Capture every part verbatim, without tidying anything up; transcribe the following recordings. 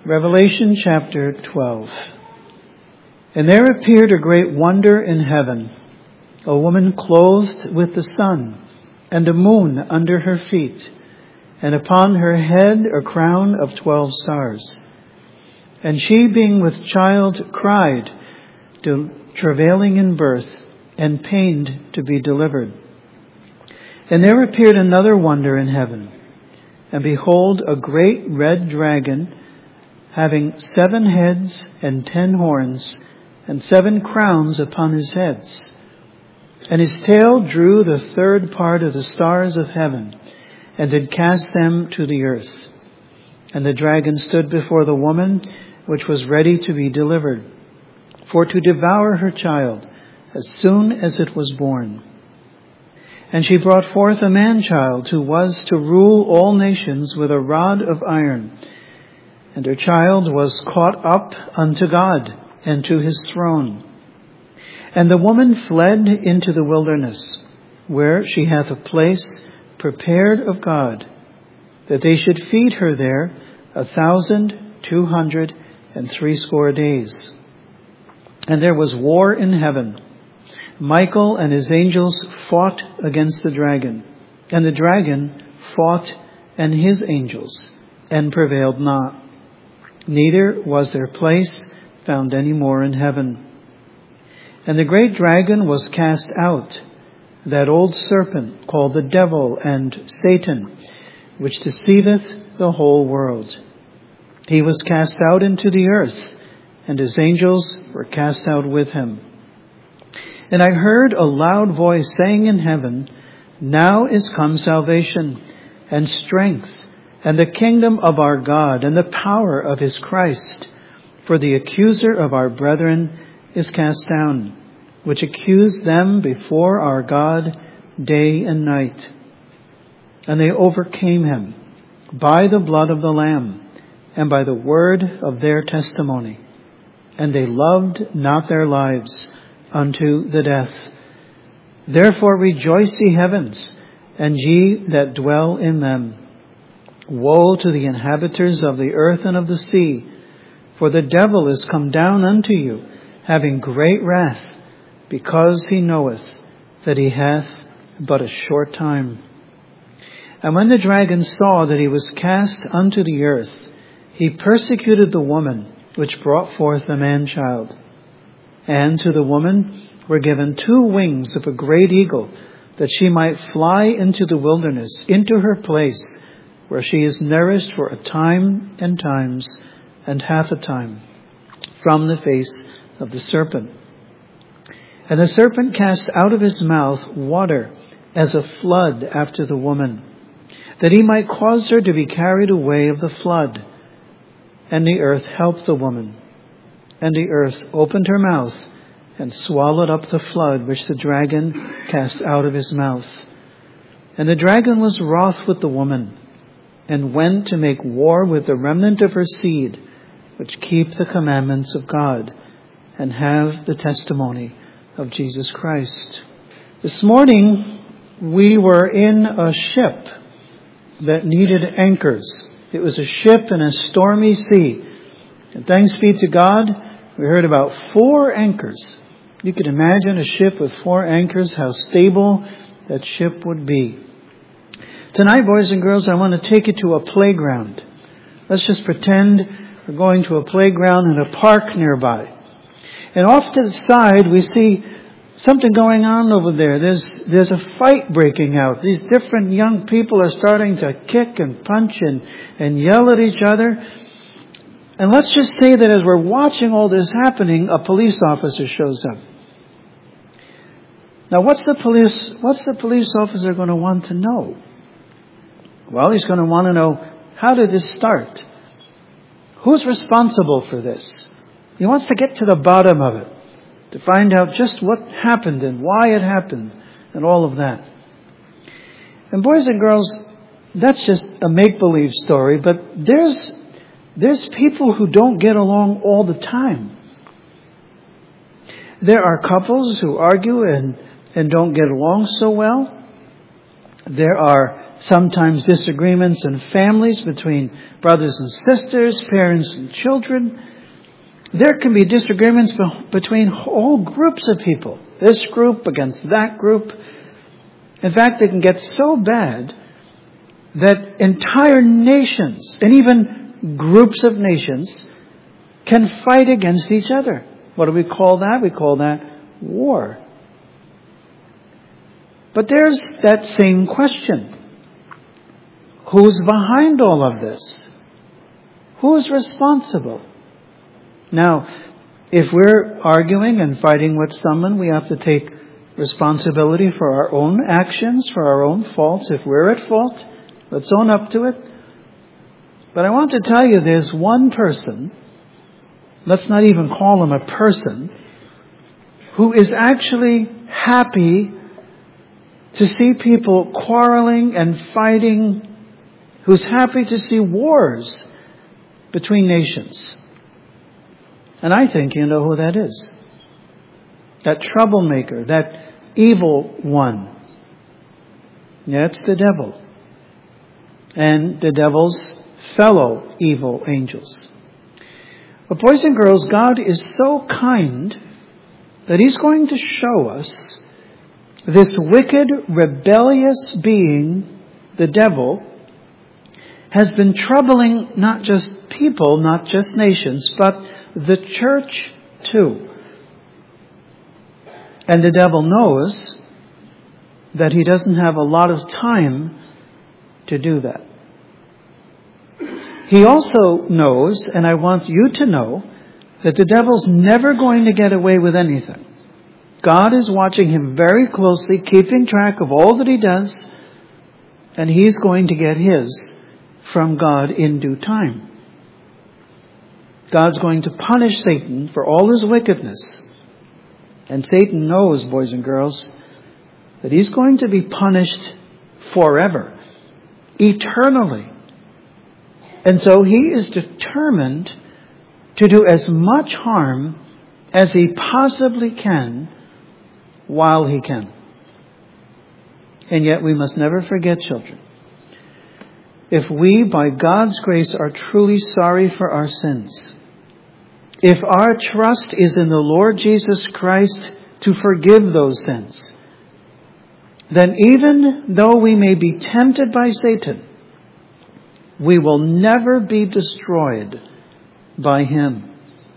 Revelation chapter twelve. And there appeared a great wonder in heaven, a woman clothed with the sun, and the moon under her feet, and upon her head a crown of twelve stars. And she, being with child, cried, travailing in birth, and pained to be delivered. And there appeared another wonder in heaven, and behold, a great red dragon, having seven heads and ten horns, and seven crowns upon his heads. And his tail drew the third part of the stars of heaven, and did cast them to the earth. And the dragon stood before the woman, which was ready to be delivered, for to devour her child, as soon as it was born. And she brought forth a man-child, who was to rule all nations with a rod of iron. And her child was caught up unto God, and to his throne. And the woman fled into the wilderness, where she hath a place prepared of God, that they should feed her there a thousand two hundred and threescore days. And there was war in heaven. Michael and his angels fought against the dragon, and the dragon fought and his angels, and prevailed not. Neither was their place found any more in heaven. And the great dragon was cast out, that old serpent called the devil and Satan, which deceiveth the whole world. He was cast out into the earth, and his angels were cast out with him. And I heard a loud voice saying in heaven, Now is come salvation, and strength, and the kingdom of our God, and the power of his Christ. For the accuser of our brethren is cast down, which accused them before our God day and night. And they overcame him by the blood of the Lamb, and by the word of their testimony. And they loved not their lives unto the death. Therefore rejoice, ye heavens, and ye that dwell in them. Woe to the inhabitants of the earth and of the sea, for the devil is come down unto you, having great wrath, because he knoweth that he hath but a short time. And when the dragon saw that he was cast unto the earth, he persecuted the woman which brought forth the man-child. And to the woman were given two wings of a great eagle, that she might fly into the wilderness, into her place, where she is nourished for a time and times and half a time, from the face of the serpent. And the serpent cast out of his mouth water as a flood after the woman, that he might cause her to be carried away of the flood. And the earth helped the woman. And the earth opened her mouth and swallowed up the flood which the dragon cast out of his mouth. And the dragon was wroth with the woman, and went to make war with the remnant of her seed, which keep the commandments of God, and have the testimony of Jesus Christ. This morning, we were in a ship that needed anchors. It was a ship in a stormy sea. And thanks be to God, we heard about four anchors. You could imagine a ship with four anchors, how stable that ship would be. Tonight, boys and girls, I want to take you to a playground. Let's just pretend we're going to a playground in a park nearby. And off to the side, we see something going on over there. There's there's a fight breaking out. These different young people are starting to kick and punch and, and yell at each other. And let's just say that as we're watching all this happening, a police officer shows up. Now, what's the police, what's the police officer going to want to know? Well, he's going to want to know, how did this start? Who's responsible for this? He wants to get to the bottom of it, to find out just what happened and why it happened and all of that. And boys and girls, that's just a make-believe story, but there's there's people who don't get along all the time. There are couples who argue and, and don't get along so well. There are sometimes disagreements in families between brothers and sisters, parents and children. There can be disagreements between whole groups of people, this group against that group. In fact, they can get so bad that entire nations and even groups of nations can fight against each other. What do we call that? We call that war. But there's that same question. Who's behind all of this? Who's responsible? Now, if we're arguing and fighting with someone, we have to take responsibility for our own actions, for our own faults. If we're at fault, let's own up to it. But I want to tell you there's one person, let's not even call him a person, who is actually happy to see people quarreling and fighting, who's happy to see wars between nations. And I think you know who that is. That troublemaker, that evil one. Yeah, it's the devil. And the devil's fellow evil angels. But boys and girls, God is so kind that He's going to show us this wicked, rebellious being, the devil, has been troubling not just people, not just nations, but the church too. And the devil knows that he doesn't have a lot of time to do that. He also knows, and I want you to know, that the devil's never going to get away with anything. God is watching him very closely, keeping track of all that he does, and he's going to get his from God in due time. God's going to punish Satan for all his wickedness. And Satan knows, boys and girls, that he's going to be punished forever, eternally. And so he is determined to do as much harm as he possibly can while he can. And yet we must never forget, children, if we, by God's grace, are truly sorry for our sins, if our trust is in the Lord Jesus Christ to forgive those sins, then even though we may be tempted by Satan, we will never be destroyed by him.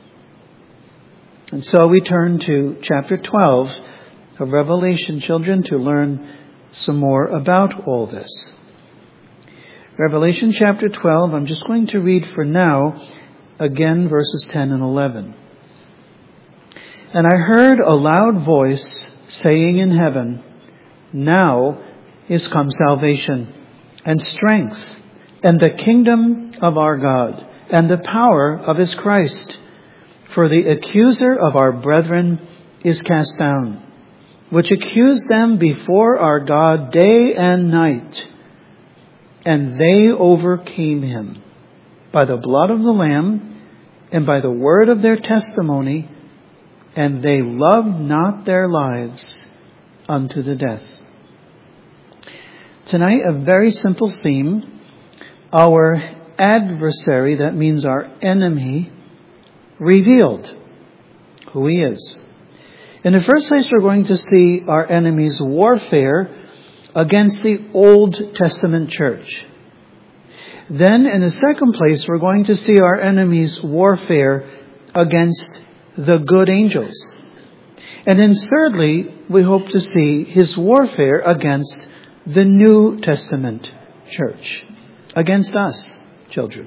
And so we turn to chapter twelve of Revelation, children, to learn some more about all this. Revelation chapter twelve, I'm just going to read for now, again, verses ten and eleven. And I heard a loud voice saying in heaven, now is come salvation and strength and the kingdom of our God and the power of his Christ. For the accuser of our brethren is cast down, which accused them before our God day and night. And they overcame him by the blood of the Lamb and by the word of their testimony, and they loved not their lives unto the death. Tonight, a very simple theme. Our adversary, that means our enemy, revealed who he is. In the first place, we're going to see our enemy's warfare against the Old Testament church. Then, in the second place, we're going to see our enemy's warfare against the good angels. And then thirdly, we hope to see his warfare against the New Testament church. Against us, children.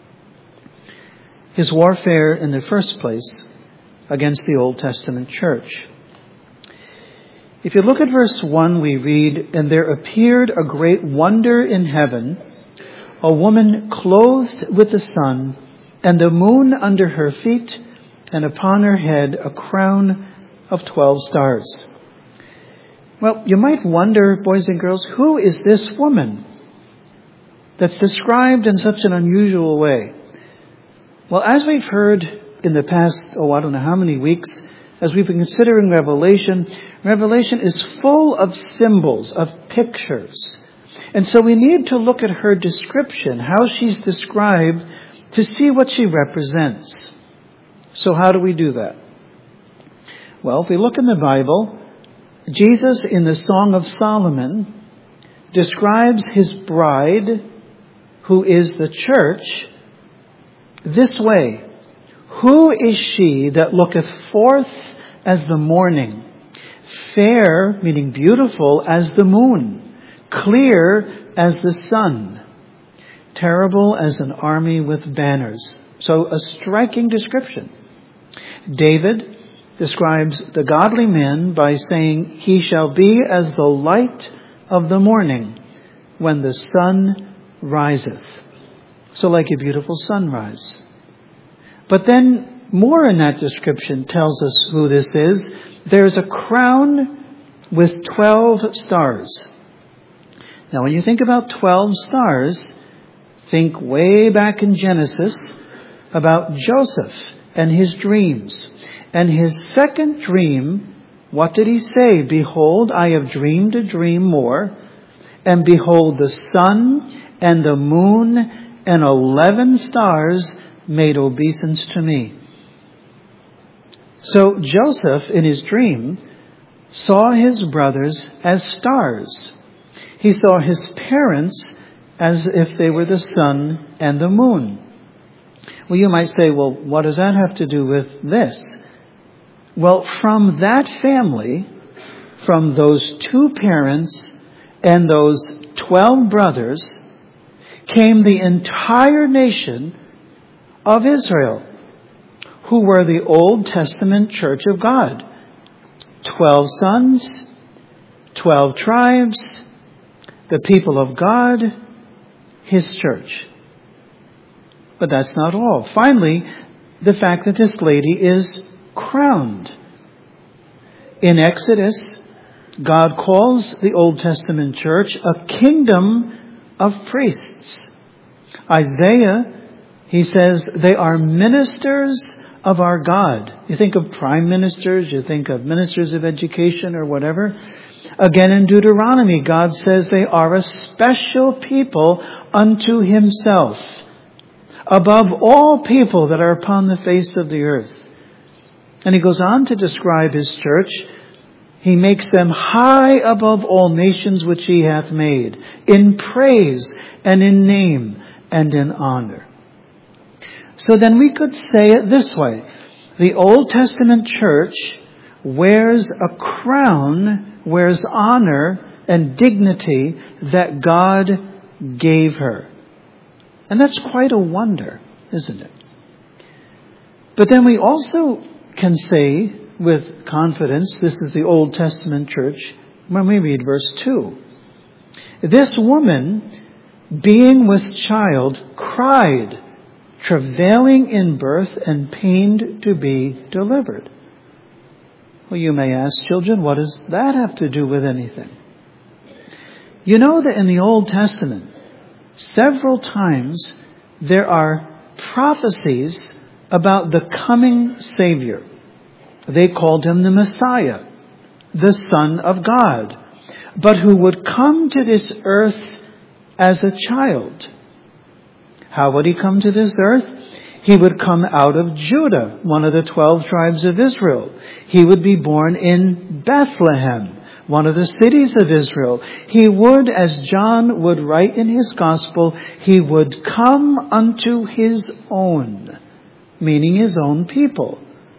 His warfare, in the first place, against the Old Testament church. If you look at verse one, we read, and there appeared a great wonder in heaven, a woman clothed with the sun, and the moon under her feet, and upon her head a crown of twelve stars. Well, you might wonder, boys and girls, who is this woman that's described in such an unusual way? Well, as we've heard in the past, oh, I don't know how many weeks, as we've been considering Revelation, Revelation is full of symbols, of pictures. And so we need to look at her description, how she's described, to see what she represents. So how do we do that? Well, if we look in the Bible, Jesus in the Song of Solomon describes his bride, who is the church, this way. Who is she that looketh forth as the morning, fair, meaning beautiful, as the moon, clear as the sun, terrible as an army with banners? So a striking description. David describes the godly man by saying, he shall be as the light of the morning when the sun riseth. So like a beautiful sunrise. But then more in that description tells us who this is. There's a crown with twelve stars. Now when you think about twelve stars, think way back in Genesis about Joseph and his dreams. And his second dream, what did he say? Behold, I have dreamed a dream more. And behold, the sun and the moon and eleven stars made obeisance to me. So Joseph, in his dream, saw his brothers as stars. He saw his parents as if they were the sun and the moon. Well, you might say, well, what does that have to do with this? Well, from that family, from those two parents and those twelve brothers, came the entire nation of Israel, who were the Old Testament church of God. Twelve sons, twelve tribes, the people of God, his church. But that's not all. Finally, the fact that this lady is crowned. In Exodus, God calls the Old Testament church a kingdom of priests. Isaiah, he says, they are ministers of our God. You think of prime ministers, you think of ministers of education or whatever. Again in Deuteronomy, God says they are a special people unto himself, above all people that are upon the face of the earth. And he goes on to describe his church. He makes them high above all nations which he hath made, in praise and in name and in honor. So then we could say it this way. The Old Testament church wears a crown, wears honor and dignity that God gave her. And that's quite a wonder, isn't it? But then we also can say with confidence, this is the Old Testament church, when we read verse two. This woman, being with child, cried, travailing in birth and pained to be delivered. Well, you may ask, children, what does that have to do with anything? You know that in the Old Testament, several times there are prophecies about the coming Savior. They called him the Messiah, the Son of God, but who would come to this earth as a child. How would he come to this earth? He would come out of Judah, one of the twelve tribes of Israel. He would be born in Bethlehem, one of the cities of Israel. He would, as John would write in his gospel, he would come unto his own, meaning his own people.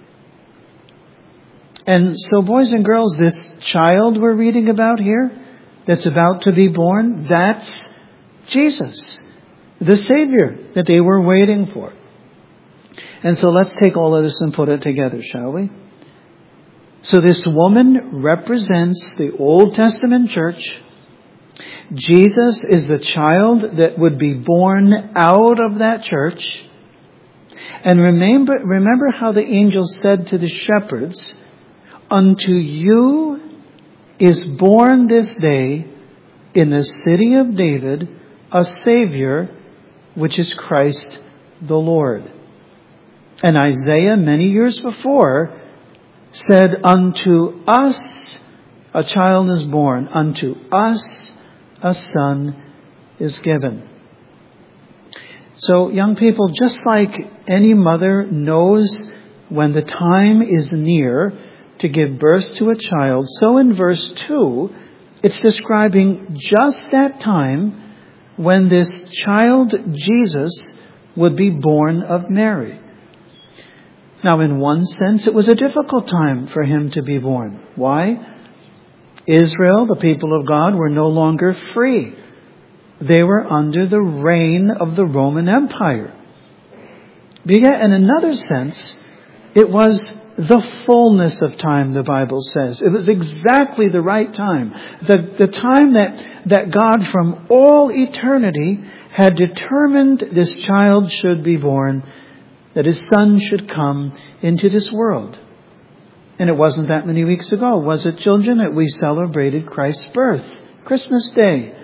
And so, boys and girls, this child we're reading about here, that's about to be born, that's Jesus, the Savior that they were waiting for. And so let's take all of this and put it together, shall we? So this woman represents the Old Testament church. Jesus is the child that would be born out of that church. And remember, remember how the angel said to the shepherds, unto you is born this day in the city of David a Savior, which is Christ the Lord. And Isaiah, many years before, said, unto us a child is born, unto us a son is given. So young people, just like any mother knows when the time is near to give birth to a child, so in verse two, it's describing just that time when this child, Jesus, would be born of Mary. Now, in one sense, it was a difficult time for him to be born. Why? Israel, the people of God, were no longer free. They were under the reign of the Roman Empire. But yet, in another sense, it was the fullness of time, the Bible says. It was exactly the right time. The, the time that, that God from all eternity had determined this child should be born, that his son should come into this world. And it wasn't that many weeks ago, was it, children, that we celebrated Christ's birth, Christmas Day.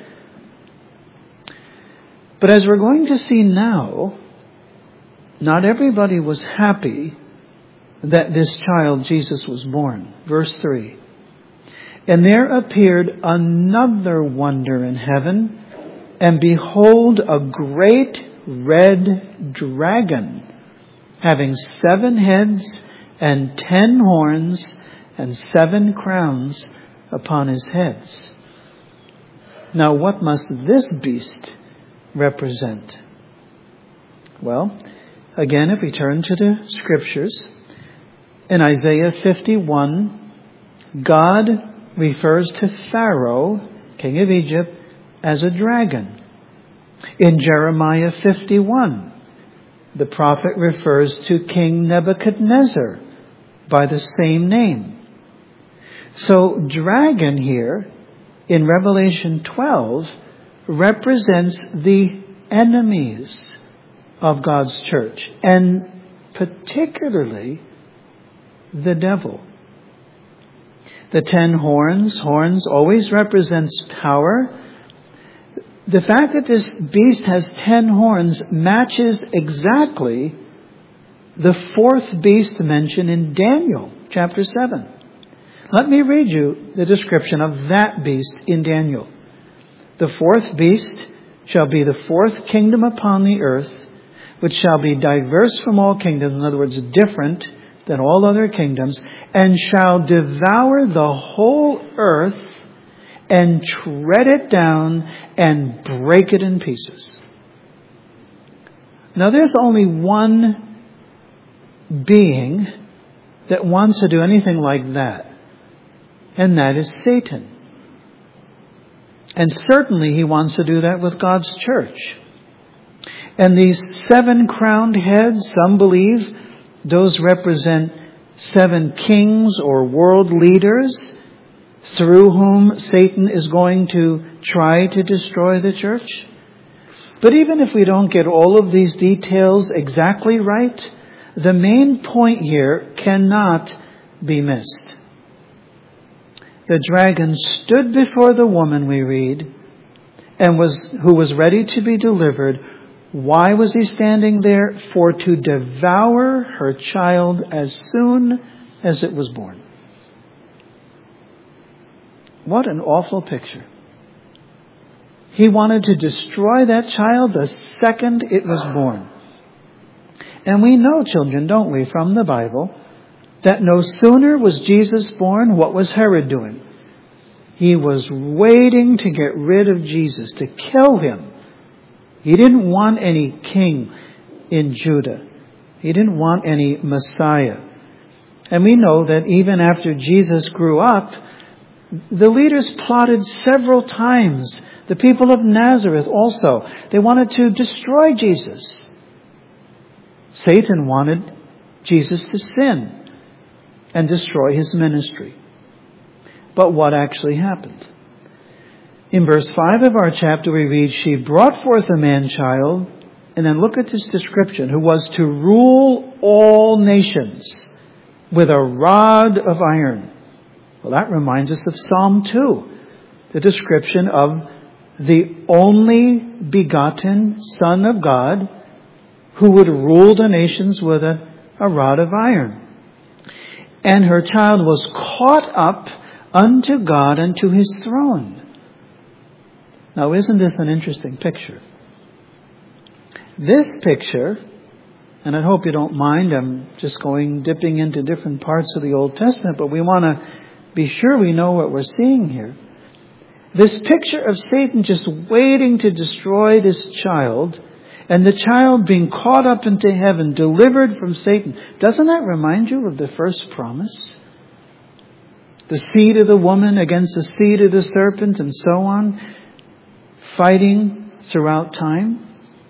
But as we're going to see now, not everybody was happy that this child, Jesus, was born. Verse three. And there appeared another wonder in heaven, and behold, a great red dragon, having seven heads and ten horns and seven crowns upon his heads. Now, what must this beast represent? Well, again, if we turn to the scriptures, in Isaiah fifty-one, God refers to Pharaoh, king of Egypt, as a dragon. In Jeremiah fifty-one, the prophet refers to King Nebuchadnezzar by the same name. So, dragon here in Revelation twelve represents the enemies of God's church, and particularly the devil. The ten horns, horns always represents power. The fact that this beast has ten horns matches exactly the fourth beast mentioned in Daniel chapter seven. Let me read you the description of that beast in Daniel. The fourth beast shall be the fourth kingdom upon the earth, which shall be diverse from all kingdoms, in other words, different than all other kingdoms, and shall devour the whole earth and tread it down and break it in pieces. Now, there's only one being that wants to do anything like that, and that is Satan. And certainly he wants to do that with God's church. And these seven crowned heads, some believe those represent seven kings or world leaders through whom Satan is going to try to destroy the church. But even if we don't get all of these details exactly right, the main point here cannot be missed. The dragon stood before the woman, we read, and was who was ready to be delivered. Why was he standing there? For to devour her child as soon as it was born. What an awful picture. He wanted to destroy that child the second it was born. And we know, children, don't we, from the Bible, that no sooner was Jesus born, what was Herod doing? He was waiting to get rid of Jesus, to kill him. He didn't want any king in Judah. He didn't want any Messiah. And we know that even after Jesus grew up, the leaders plotted several times. The people of Nazareth also. They wanted to destroy Jesus. Satan wanted Jesus to sin and destroy his ministry. But what actually happened? In verse five of our chapter we read, she brought forth a man-child, and then look at this description, who was to rule all nations with a rod of iron. Well, that reminds us of Psalm two, the description of the only begotten Son of God who would rule the nations with a, a rod of iron. And her child was caught up unto God and to his throne. Now, isn't this an interesting picture? This picture, and I hope you don't mind, I'm just going, dipping into different parts of the Old Testament, but we want to be sure we know what we're seeing here. This picture of Satan just waiting to destroy this child, and the child being caught up into heaven, delivered from Satan. Doesn't that remind you of the first promise? The seed of the woman against the seed of the serpent, and so on, fighting throughout time.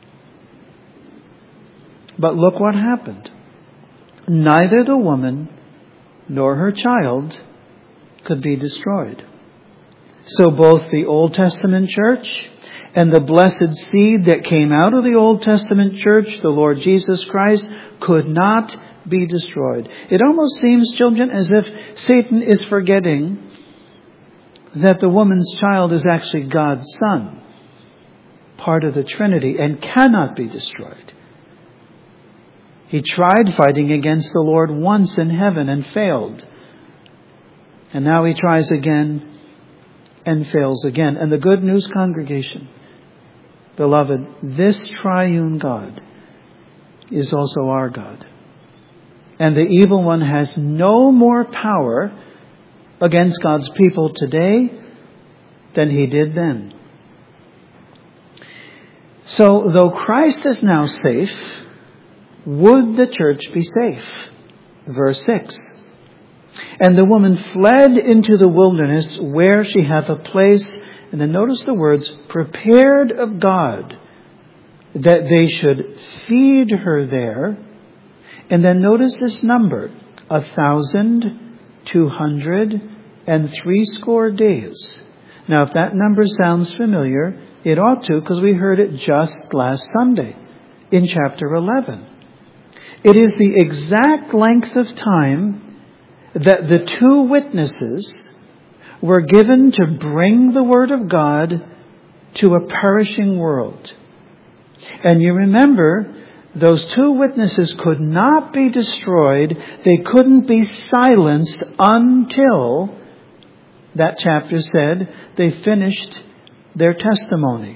But look what happened. Neither the woman nor her child could be destroyed. So both the Old Testament church and the blessed seed that came out of the Old Testament church, the Lord Jesus Christ, could not be destroyed. It almost seems, children, as if Satan is forgetting that the woman's child is actually God's son, part of the Trinity, and cannot be destroyed. He tried fighting against the Lord once in heaven and failed. And now he tries again and fails again. And the good news, congregation, beloved, this triune God is also our God. And the evil one has no more power against God's people today than he did then. So, though Christ is now safe, would the church be safe? Verse six. And the woman fled into the wilderness where she hath a place, and then notice the words, prepared of God, that they should feed her there. And then notice this number, a thousand two hundred and threescore days. Now, if that number sounds familiar, it ought to, because we heard it just last Sunday in chapter eleven. It is the exact length of time that the two witnesses were given to bring the Word of God to a perishing world. And you remember, those two witnesses could not be destroyed. They couldn't be silenced until, that chapter said, they finished their testimony.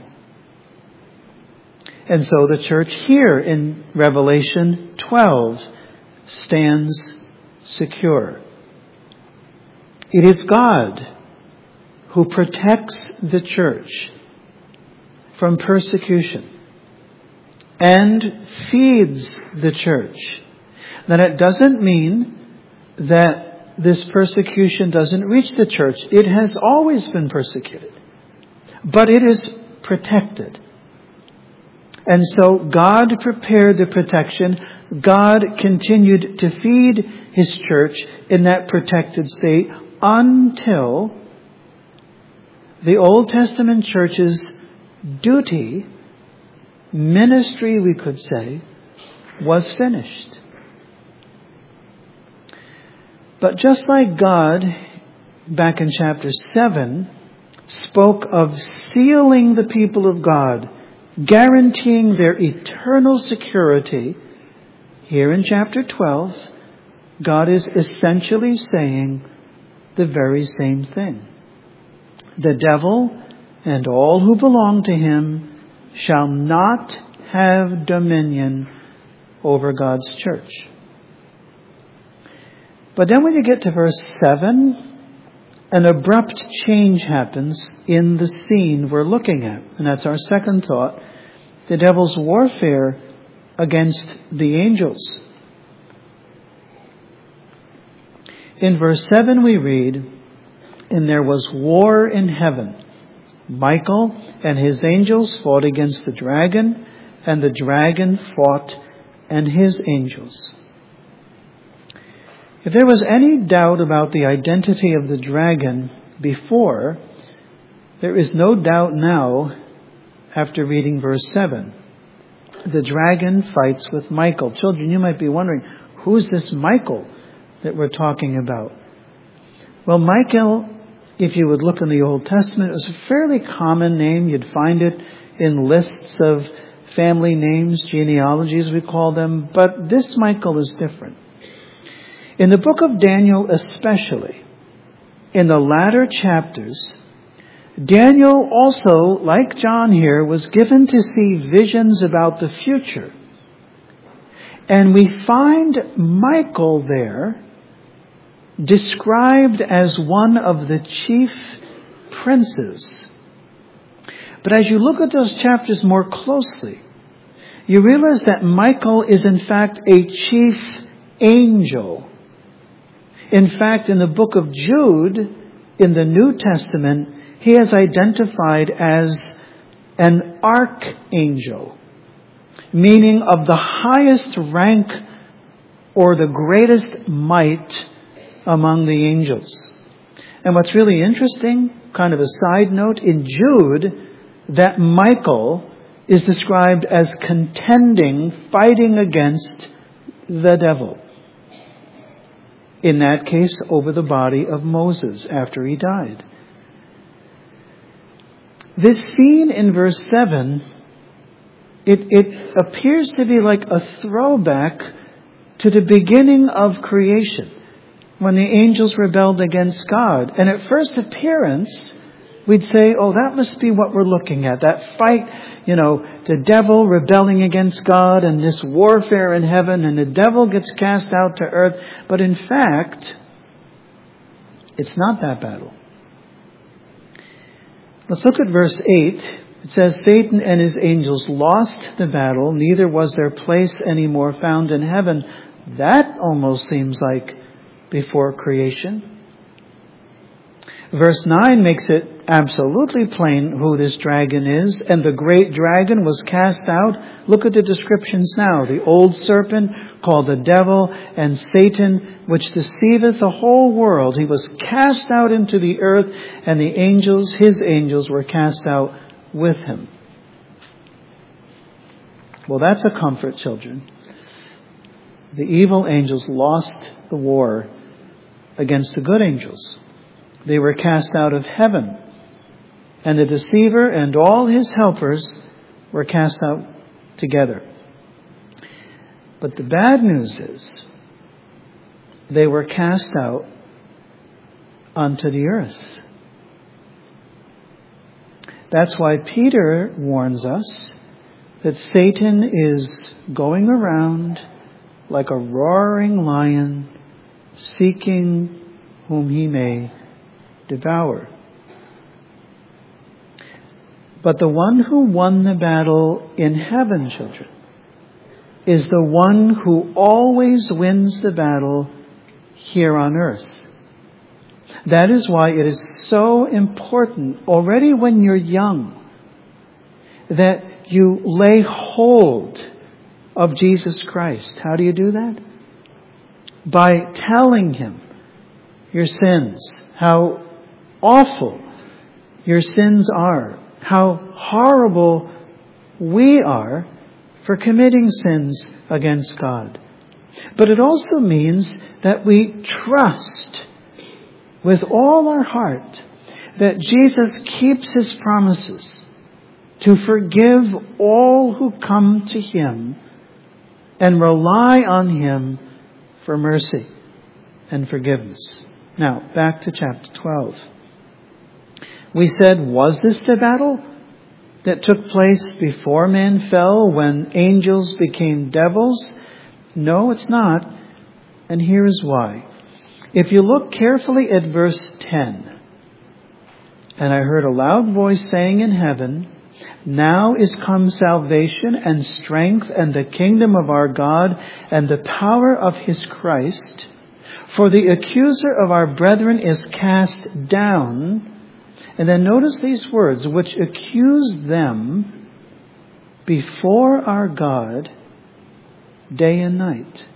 And so the church here in Revelation twelve stands secure. It is God who protects the church from persecution and feeds the church. Now, that doesn't mean that this persecution doesn't reach the church. It has always been persecuted, but it is protected. And so God prepared the protection. God continued to feed His church in that protected state until the Old Testament church's duty, ministry we could say, was finished. But just like God, back in chapter seven, spoke of sealing the people of God, guaranteeing their eternal security, here in chapter twelve, God is essentially saying the very same thing. The devil and all who belong to him shall not have dominion over God's church. But then when you get to verse seven, an abrupt change happens in the scene we're looking at. And that's our second thought, the devil's warfare against the angels. In verse seven we read, and there was war in heaven. Michael and his angels fought against the dragon, and the dragon fought and his angels. If there was any doubt about the identity of the dragon before, there is no doubt now after reading verse seven. The dragon fights with Michael. Children, you might be wondering, who's this Michael that we're talking about? Well, Michael, if you would look in the Old Testament, it was a fairly common name. You'd find it in lists of family names, genealogies we call them. But this Michael is different. In the book of Daniel especially, in the latter chapters, Daniel also, like John here, was given to see visions about the future. And we find Michael there described as one of the chief princes. But as you look at those chapters more closely, you realize that Michael is in fact a chief angel. In fact, in the book of Jude, in the New Testament, he is identified as an archangel, meaning of the highest rank or the greatest might among the angels. And what's really interesting, kind of a side note, in Jude, that Michael is described as contending, fighting against the devil. In that case, over the body of Moses after he died. This scene in verse seven, it, it appears to be like a throwback to the beginning of creation, when the angels rebelled against God. And at first appearance, we'd say, oh, that must be what we're looking at. That fight, you know, the devil rebelling against God and this warfare in heaven, and the devil gets cast out to earth. But in fact, it's not that battle. Let's look at verse eight. It says, Satan and his angels lost the battle. Neither was their place any more found in heaven. That almost seems like before creation. Verse nine makes it absolutely plain who this dragon is. And the great dragon was cast out. Look at the descriptions now. The old serpent called the devil and Satan, which deceiveth the whole world. He was cast out into the earth, and the angels, his angels, were cast out with him. Well, that's a comfort, children. The evil angels lost the war against the good angels. They were cast out of heaven. And the deceiver and all his helpers were cast out together. But the bad news is, they were cast out onto the earth. That's why Peter warns us that Satan is going around like a roaring lion, seeking whom he may devour. But the one who won the battle in heaven, children, is the one who always wins the battle here on earth. That is why it is so important, already when you're young, that you lay hold of Jesus Christ. How do you do that? By telling him your sins, how awful your sins are, how horrible we are for committing sins against God. But it also means that we trust with all our heart that Jesus keeps his promises to forgive all who come to him and rely on him for mercy and forgiveness. Now, back to chapter twelve. We said, was this the battle that took place before man fell, when angels became devils? No, it's not. And here is why. If you look carefully at verse ten, and I heard a loud voice saying in heaven, now is come salvation and strength and the kingdom of our God and the power of his Christ. For the accuser of our brethren is cast down. And then notice these words, which accuse them before our God day and night.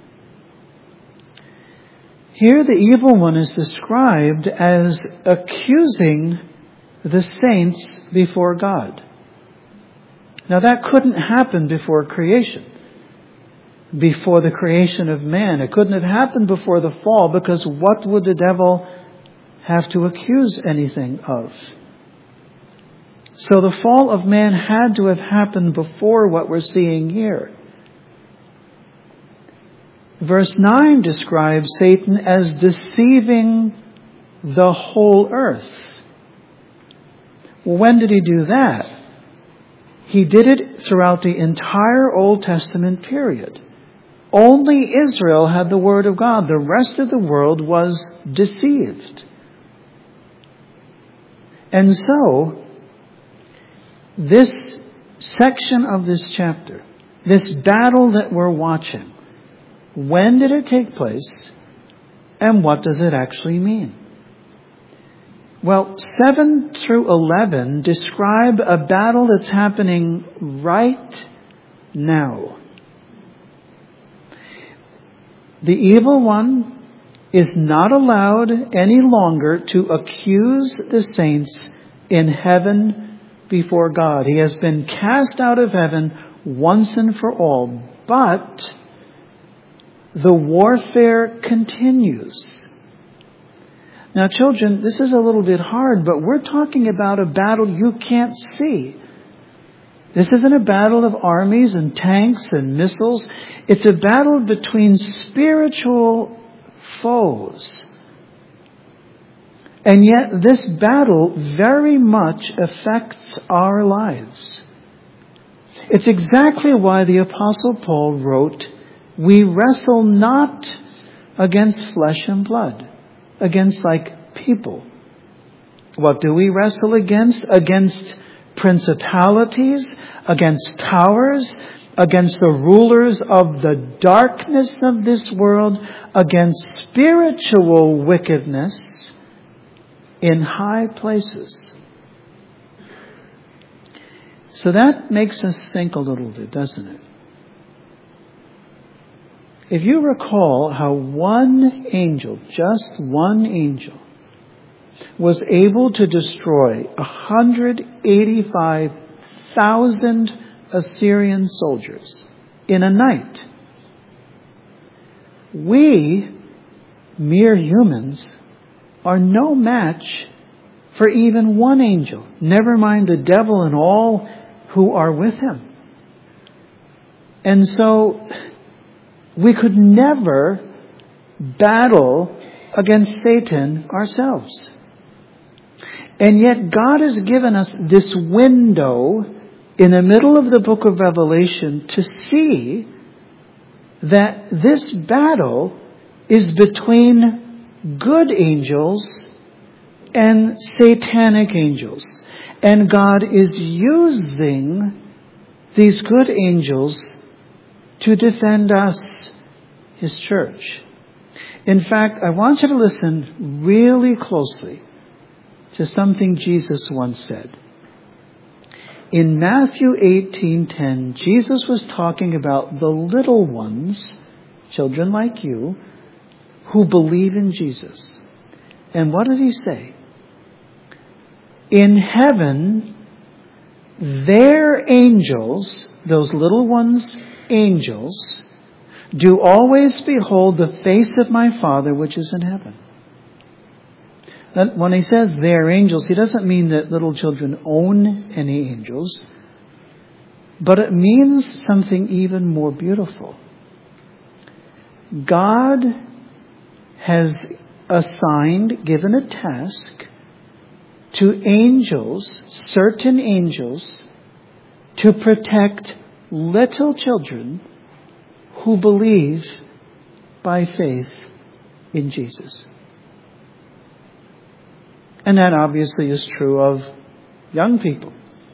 Here the evil one is described as accusing the saints before God. Now that couldn't happen before creation, before the creation of man. It couldn't have happened before the fall, because what would the devil have to accuse anything of? So the fall of man had to have happened before what we're seeing here. Verse nine describes Satan as deceiving the whole earth. Well, when did he do that? He did it throughout the entire Old Testament period. Only Israel had the Word of God. The rest of the world was deceived. And so, this section of this chapter, this battle that we're watching, when did it take place and what does it actually mean? Well, seven through eleven describe a battle that's happening right now. The evil one is not allowed any longer to accuse the saints in heaven before God. He has been cast out of heaven once and for all. But the warfare continues. Now, children, this is a little bit hard, but we're talking about a battle you can't see. This isn't a battle of armies and tanks and missiles. It's a battle between spiritual foes. And yet this battle very much affects our lives. It's exactly why the Apostle Paul wrote, "We wrestle not against flesh and blood," against like people. What do we wrestle against? Against principalities, against powers, against the rulers of the darkness of this world, against spiritual wickedness in high places. So that makes us think a little bit, doesn't it? If you recall how one angel, just one angel, was able to destroy one hundred eighty-five thousand Assyrian soldiers in a night. We, mere humans, are no match for even one angel. Never mind the devil and all who are with him. And so, we could never battle against Satan ourselves. And yet God has given us this window in the middle of the book of Revelation to see that this battle is between good angels and satanic angels. And God is using these good angels to defend us, His church. In fact, I want you to listen really closely to something Jesus once said. In Matthew eighteen ten, Jesus was talking about the little ones, children like you, who believe in Jesus. And what did He say? In heaven, their angels, those little ones, angels, do always behold the face of my Father which is in heaven. When He says their angels, He doesn't mean that little children own any angels, but it means something even more beautiful. God has assigned, given a task to angels, certain angels, to protect little children who believe by faith in Jesus. And that obviously is true of young people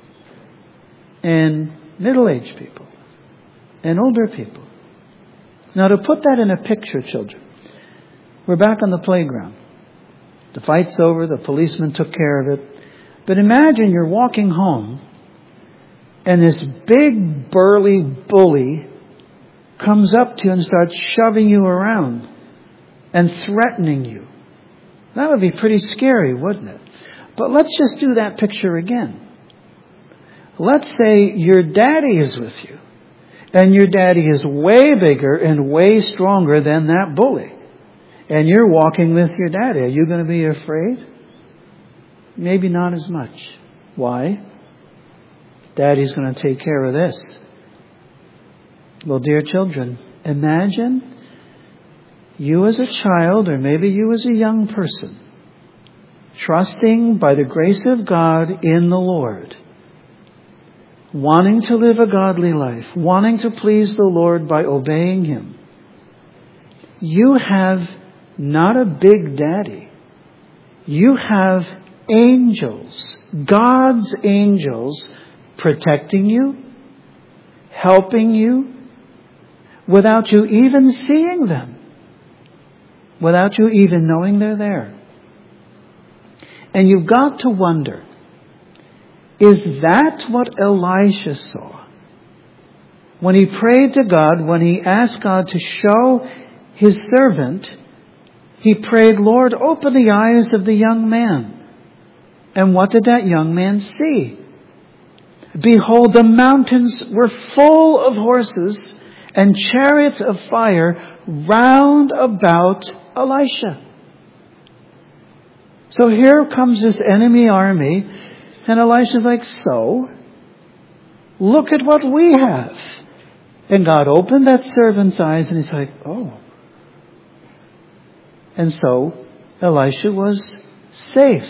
and middle-aged people and older people. Now, to put that in a picture, children, we're back on the playground. The fight's over, the policeman took care of it. But imagine you're walking home and this big burly bully comes up to you and starts shoving you around and threatening you. That would be pretty scary, wouldn't it? But let's just do that picture again. Let's say your daddy is with you, and your daddy is way bigger and way stronger than that bully. And you're walking with your daddy. Are you going to be afraid? Maybe not as much. Why? Daddy's going to take care of this. Well, dear children, imagine you as a child, or maybe you as a young person, trusting by the grace of God in the Lord, wanting to live a godly life, wanting to please the Lord by obeying Him, you have not a big daddy. You have angels, God's angels, protecting you, helping you, without you even seeing them, without you even knowing they're there. And you've got to wonder, is that what Elisha saw? When he prayed to God, when he asked God to show His servant, he prayed, Lord, open the eyes of the young man. And what did that young man see? Behold, the mountains were full of horses and chariots of fire round about Elisha. So here comes this enemy army, and Elisha's like, so, look at what we have. And God opened that servant's eyes, and he's like, oh. And so Elisha was safe.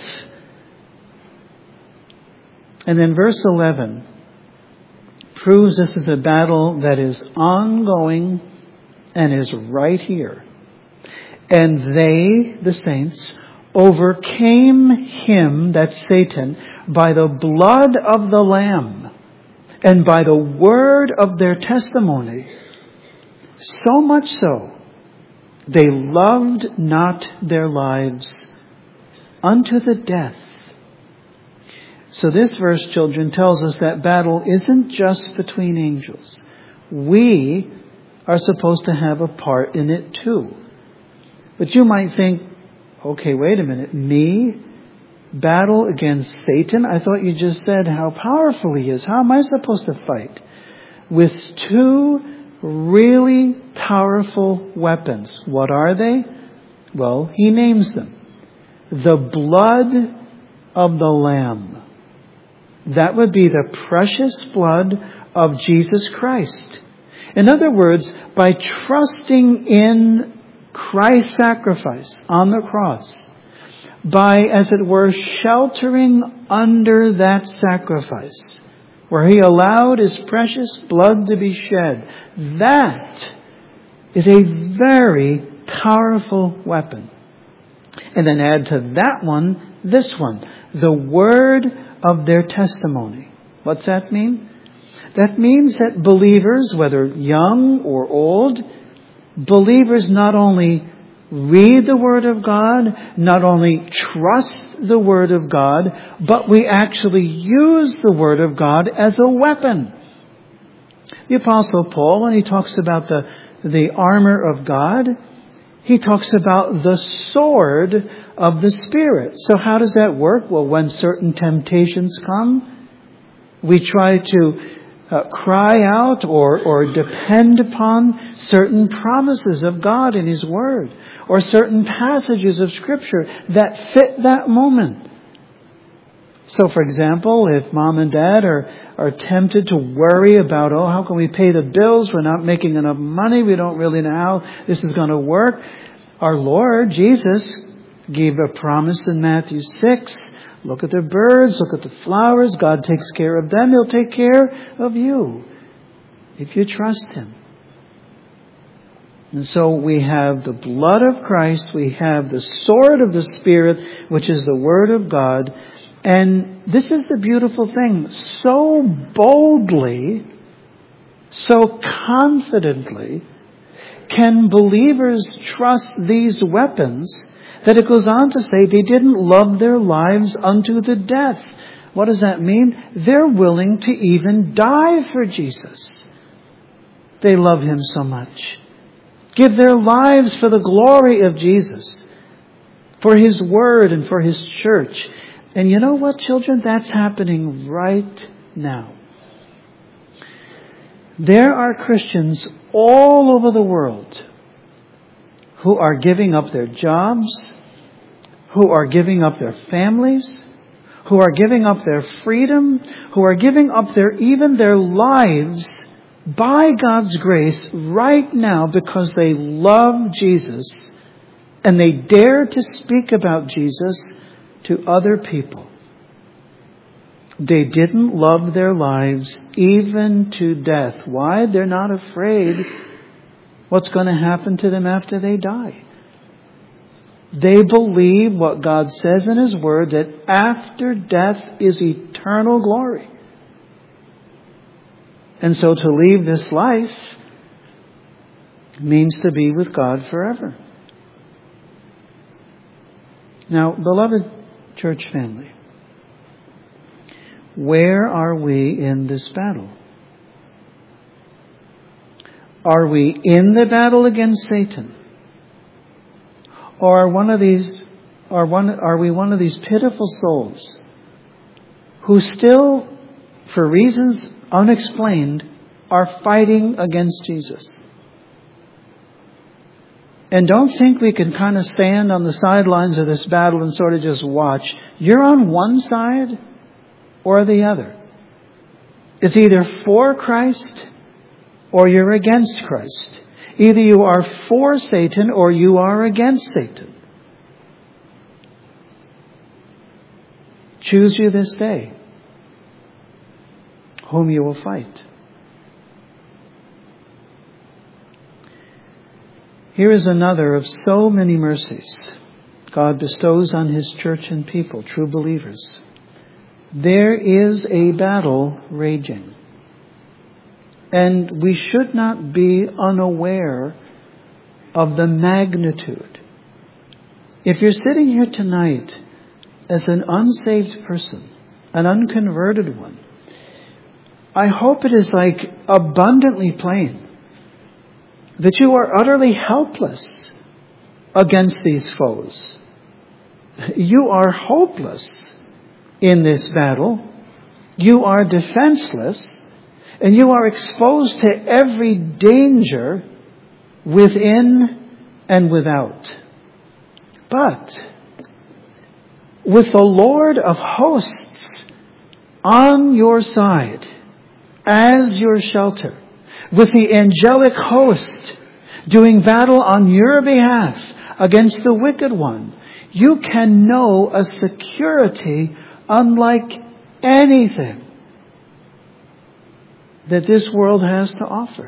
And then verse eleven proves this is a battle that is ongoing and is right here. And they, the saints, overcame him, that's Satan, by the blood of the Lamb and by the word of their testimony. So much so, they loved not their lives unto the death. So this verse, children, tells us that battle isn't just between angels. We are supposed to have a part in it too. But you might think, okay, wait a minute, me? Battle against Satan? I thought you just said how powerful he is. How am I supposed to fight? With two really powerful weapons. What are they? Well, he names them. The blood of the Lamb. That would be the precious blood of Jesus Christ. In other words, by trusting in Christ's sacrifice on the cross, by, as it were, sheltering under that sacrifice, where He allowed His precious blood to be shed, that is a very powerful weapon. And then add to that one, this one, the word of their testimony. What's that mean? That means that believers, whether young or old, believers not only read the Word of God, not only trust the Word of God, but we actually use the Word of God as a weapon. The Apostle Paul, when he talks about the, the armor of God, he talks about the sword of the Spirit. So how does that work? Well, when certain temptations come, we try to uh, cry out or, or depend upon certain promises of God in His Word, or certain passages of Scripture that fit that moment. So, for example, if mom and dad are, are tempted to worry about, oh, how can we pay the bills? We're not making enough money. We don't really know how this is going to work. Our Lord, Jesus, gave a promise in Matthew six. Look at the birds. Look at the flowers. God takes care of them. He'll take care of you if you trust Him. And so we have the blood of Christ. We have the sword of the Spirit, which is the Word of God. And this is the beautiful thing. So boldly, so confidently, can believers trust these weapons that it goes on to say they didn't love their lives unto the death. What does that mean? They're willing to even die for Jesus. They love Him so much. Give their lives for the glory of Jesus, for His Word and for His church. And you know what, children? That's happening right now. There are Christians all over the world who are giving up their jobs, who are giving up their families, who are giving up their freedom, who are giving up their even their lives by God's grace right now because they love Jesus and they dare to speak about Jesus to other people. They didn't love their lives even to death. Why? They're not afraid what's going to happen to them after they die. They believe what God says in His Word, that after death is eternal glory. And so to leave this life means to be with God forever. Now, beloved church family, where are we in this battle? Are we in the battle against Satan? Or are one of these, are one, are we one of these pitiful souls who still, for reasons unexplained, are fighting against Jesus? And don't think we can kind of stand on the sidelines of this battle and sort of just watch. You're on one side or the other. It's either for Christ or you're against Christ. Either you are for Satan or you are against Satan. Choose you this day whom you will fight. Here is another of so many mercies God bestows on His church and people, true believers. There is a battle raging. And we should not be unaware of the magnitude. If you're sitting here tonight as an unsaved person, an unconverted one, I hope it is like abundantly plain that you are utterly helpless against these foes. You are hopeless in this battle. You are defenseless, and you are exposed to every danger within and without. But with the Lord of hosts on your side as your shelter, with the angelic host doing battle on your behalf against the wicked one, you can know a security unlike anything that this world has to offer.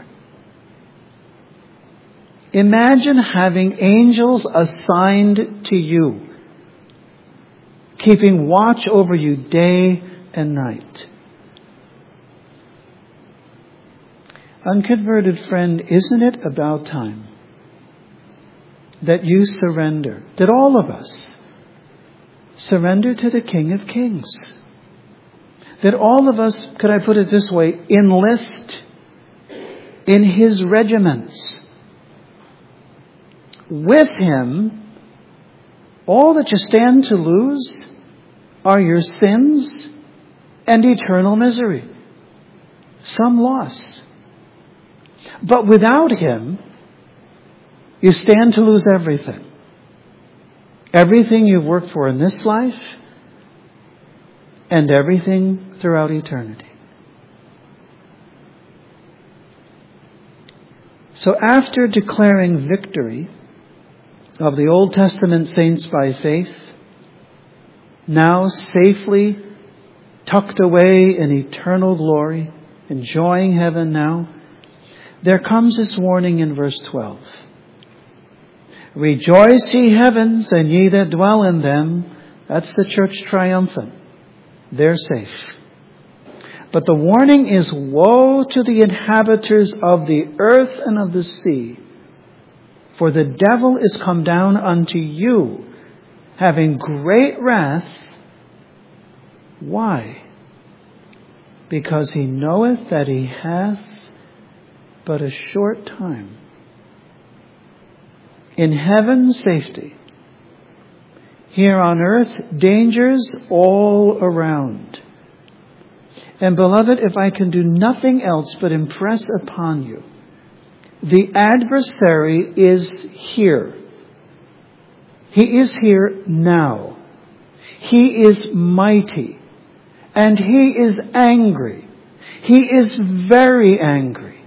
Imagine having angels assigned to you, keeping watch over you day and night. Unconverted friend, isn't it about time that you surrender, that all of us surrender to the King of Kings? That all of us, could I put it this way, enlist in His regiments. With Him, all that you stand to lose are your sins and eternal misery. Some loss. But without Him, you stand to lose everything. Everything you've worked for in this life and everything throughout eternity. So after declaring victory of the Old Testament saints by faith, now safely tucked away in eternal glory, enjoying heaven now, there comes this warning in verse twelve. Rejoice, ye heavens, and ye that dwell in them. That's the church triumphant. They're safe. But the warning is, woe to the inhabitants of the earth and of the sea. For the devil is come down unto you, having great wrath. Why? Because he knoweth that he hath but a short time. In heaven, safety. Here on earth, dangers all around. And beloved, if I can do nothing else but impress upon you, the adversary is here. He is here now. He is mighty. And he is angry. He is very angry.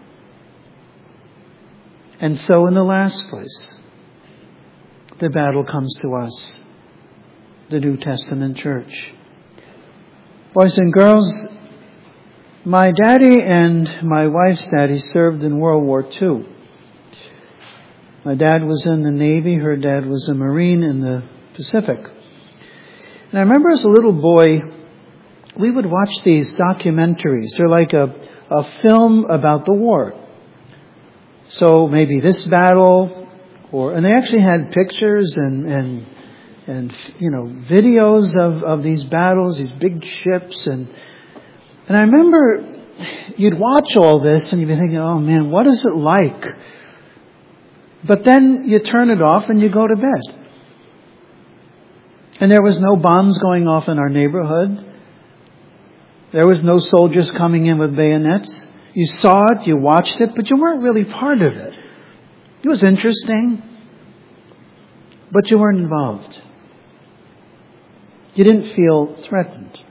And so in the last place, the battle comes to us. the New Testament church. Boys and girls, my daddy and my wife's daddy served in World War Two. My dad was in the Navy. Her dad was a Marine in the Pacific. And I remember as a little boy, we would watch these documentaries. They're like a, a film about the war. So maybe this battle, or and they actually had pictures and and and you know videos of, of these battles, these big ships, and and I remember you'd watch all this and you'd be thinking, oh man, what is it like? But then you turn it off and you go to bed. And there was no bombs going off in our neighborhood. There was no soldiers coming in with bayonets. You saw it, you watched it, but you weren't really part of it. It was interesting, but you weren't involved. You didn't feel threatened.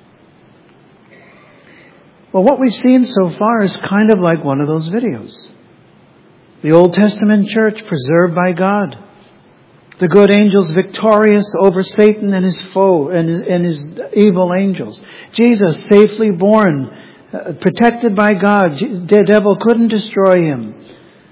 Well, what we've seen so far is kind of like one of those videos. The Old Testament church preserved by God. The good angels victorious over Satan and his foe and his, and his evil angels. Jesus safely born, uh, protected by God. The devil couldn't destroy him.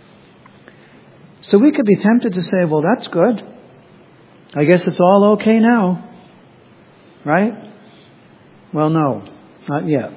So we could be tempted to say, well, that's good. I guess it's all okay now. Right? Well, no, not yet.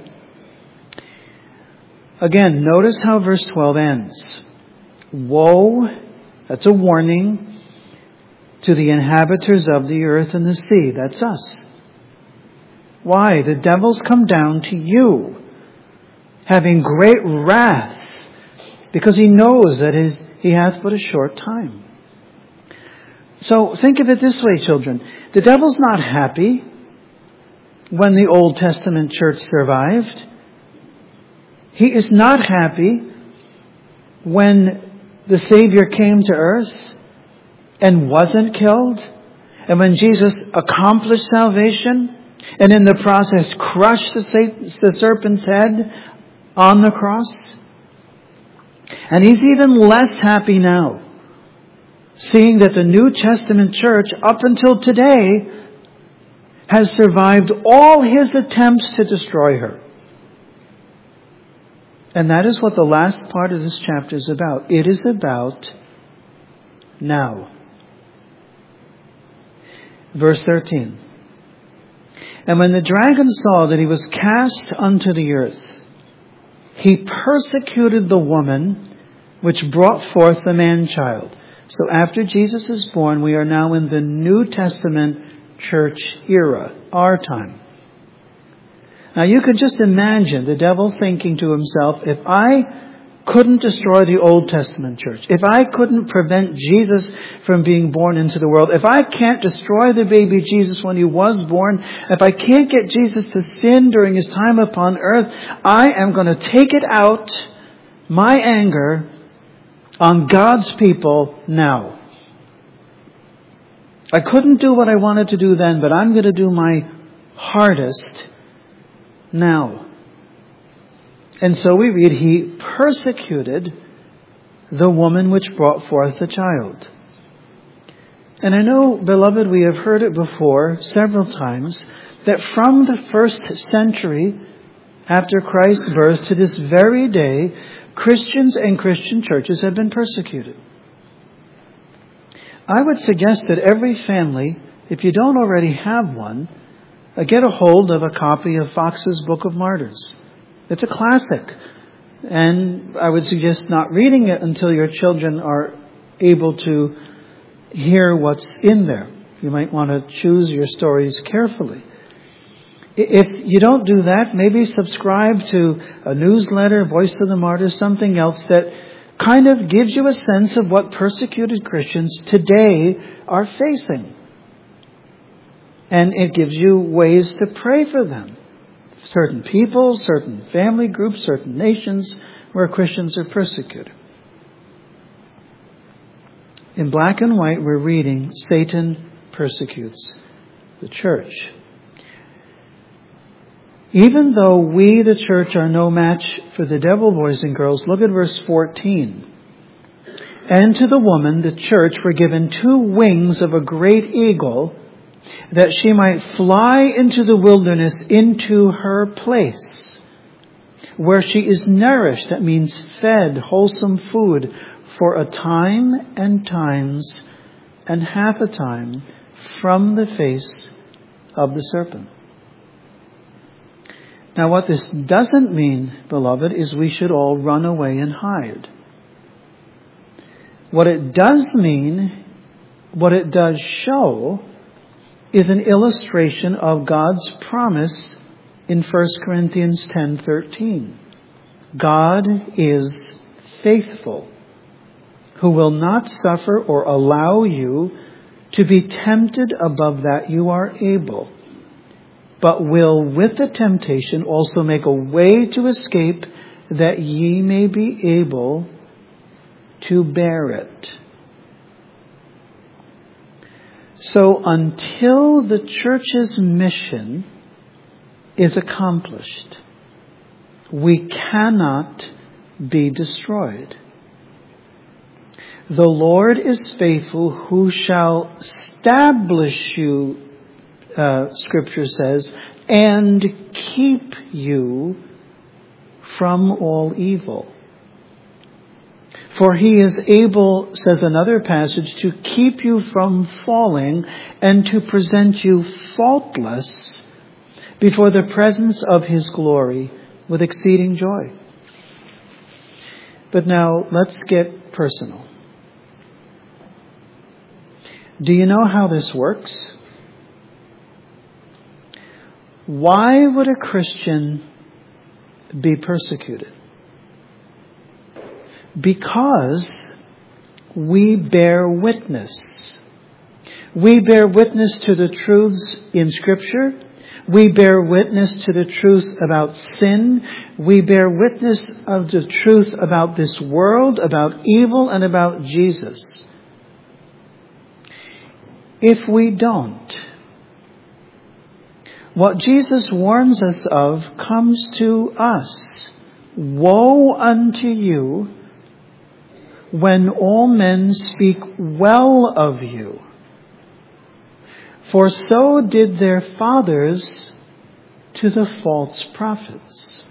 Again, notice how verse twelve ends. Woe, that's a warning, to the inhabitants of the earth and the sea. That's us. Why? The devil's come down to you, having great wrath, because he knows that his, he hath but a short time. So think of it this way, children. The devil's not happy when the Old Testament church survived. He is not happy when the Savior came to earth and wasn't killed, and when Jesus accomplished salvation and in the process crushed the serpent's head on the cross. And he's even less happy now, seeing that the New Testament church up until today has survived all his attempts to destroy her. And that is what the last part of this chapter is about. It is about now. Verse thirteen. And when the dragon saw that he was cast unto the earth, he persecuted the woman which brought forth the man-child. So after Jesus is born, we are now in the New Testament church era, our time. Now you can just imagine the devil thinking to himself, if I couldn't destroy the Old Testament church, if I couldn't prevent Jesus from being born into the world, if I can't destroy the baby Jesus when he was born, if I can't get Jesus to sin during his time upon earth, I am going to take it out, my anger, on God's people now. I couldn't do what I wanted to do then, but I'm going to do my hardest now. And so we read, he persecuted the woman which brought forth the child. And I know, beloved, we have heard it before several times, that from the first century after Christ's birth to this very day, Christians and Christian churches have been persecuted. I would suggest that every family, if you don't already have one, get a hold of a copy of Fox's Book of Martyrs. It's a classic. And I would suggest not reading it until your children are able to hear what's in there. You might want to choose your stories carefully. If you don't do that, maybe subscribe to a newsletter, Voice of the Martyrs, something else that kind of gives you a sense of what persecuted Christians today are facing. And it gives you ways to pray for them. Certain people, certain family groups, certain nations where Christians are persecuted. In black and white, we're reading, Satan persecutes the church. Even though we, the church, are no match for the devil, boys and girls, look at verse fourteen. And to the woman, the church, were given two wings of a great eagle that she might fly into the wilderness, into her place, where she is nourished, that means fed, wholesome food, for a time and times and half a time from the face of the serpent. Now what this doesn't mean, beloved, is we should all run away and hide. What it does mean, what it does show, is an illustration of God's promise in First Corinthians ten thirteen. God is faithful, who will not suffer or allow you to be tempted above that you are able, but will with the temptation also make a way to escape, that ye may be able to bear it. So until the church's mission is accomplished, we cannot be destroyed. The Lord is faithful, who shall establish you, uh, Scripture says, and keep you from all evil. For he is able, says another passage, to keep you from falling and to present you faultless before the presence of his glory with exceeding joy. But now let's get personal. Do you know how this works? Why would a Christian be persecuted? Because we bear witness. We bear witness to the truths in Scripture. We bear witness to the truth about sin. We bear witness of the truth about this world, about evil, and about Jesus. If we don't, what Jesus warns us of comes to us. Woe unto you when all men speak well of you. For so did their fathers to the false prophets.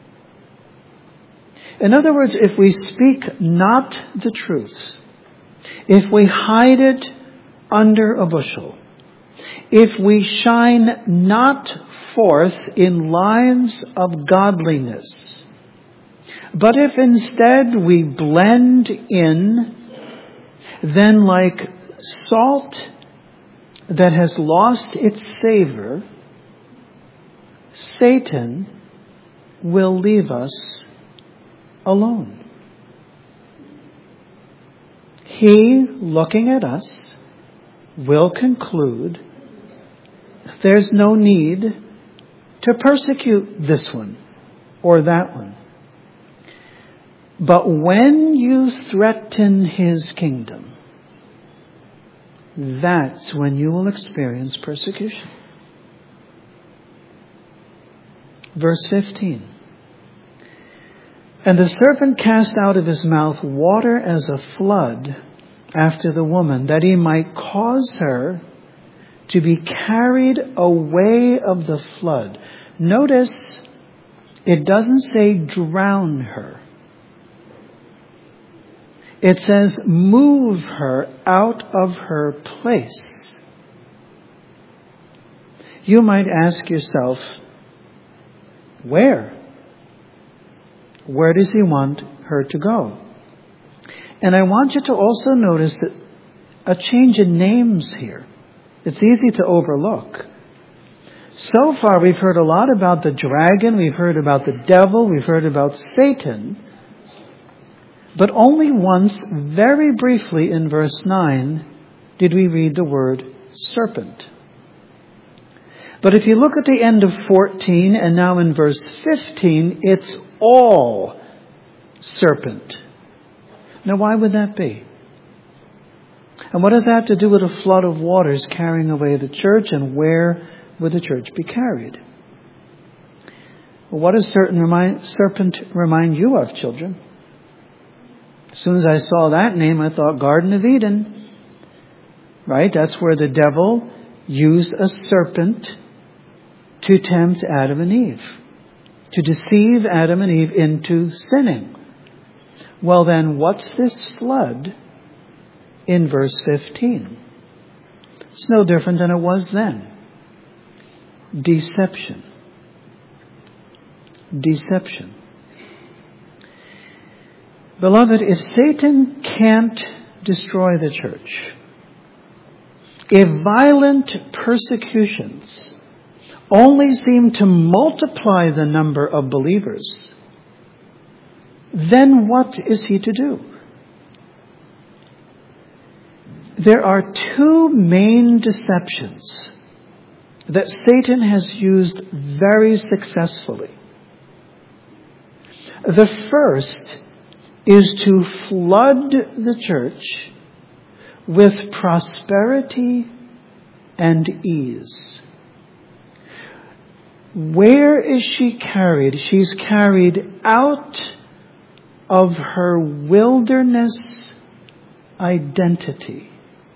In other words, if we speak not the truth, if we hide it under a bushel, if we shine not forth in lives of godliness, but if instead we blend in, then like salt that has lost its savor, Satan will leave us alone. He, looking at us, will conclude there's no need to persecute this one or that one. But when you threaten his kingdom, that's when you will experience persecution. Verse fifteen. And the serpent cast out of his mouth water as a flood after the woman, that he might cause her to be carried away of the flood. Notice, it doesn't say drown her. It says move her out of her place. You might ask yourself, where? Where does he want her to go? And I want you to also notice that a change in names here. It's easy to overlook. So far we've heard a lot about the dragon, we've heard about the devil, we've heard about Satan. But only once, very briefly in verse nine, did we read the word serpent. But if you look at the end of fourteen and now in verse fifteen, it's all serpent. Now why would that be? And what does that have to do with a flood of waters carrying away the church, and where would the church be carried? Well, what does certain remind, serpent remind you of, children? As soon as I saw that name, I thought Garden of Eden. Right? That's where the devil used a serpent to tempt Adam and Eve, to deceive Adam and Eve into sinning. Well then, what's this flood in verse fifteen? It's no different than it was then. Deception. Deception. Beloved, if Satan can't destroy the church, if violent persecutions only seem to multiply the number of believers, then what is he to do? There are two main deceptions that Satan has used very successfully. The first is to flood the church with prosperity and ease. Where is she carried? She's carried out of her wilderness identity.